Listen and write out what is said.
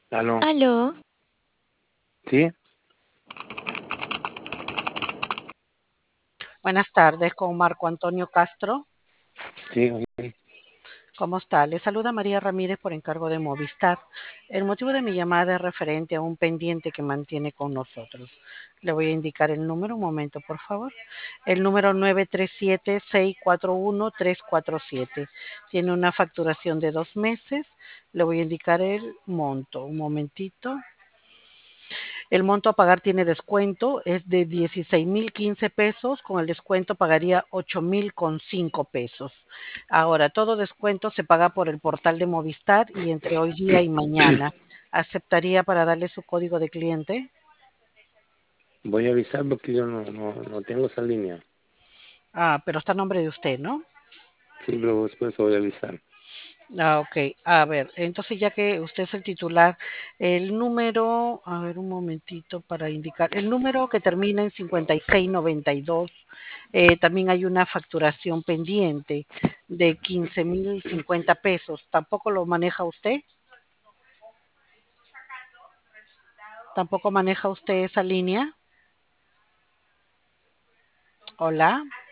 Aló, Aló, ¿sí? Buenas tardes, con Marco Antonio Castro. Sí, oye, ¿Cómo está? Le saluda María Ramírez por encargo de Movistar. El motivo de mi llamada es referente a un pendiente que mantiene con nosotros. Le voy a indicar el número, un momento, por favor. El número 937-641-347. Tiene una facturación de 2 meses. Le voy a indicar el monto, un momentito. El monto a pagar tiene descuento, es de 16.015 pesos, con el descuento pagaría 8.005 pesos. Ahora, todo descuento se paga por el portal de Movistar y entre hoy día y mañana. ¿Aceptaría para darle su código de cliente? voy a avisar porque yo no tengo esa línea. Ah, pero está a nombre de usted, ¿no? Sí, pero después voy a avisar. Ah, ok. A ver, entonces ya que usted es el titular, el número, a ver un momentito para indicar, el número que termina en 5692, también hay una facturación pendiente de 15.050 pesos. ¿Tampoco lo maneja usted? ¿Tampoco maneja usted esa línea? Hola.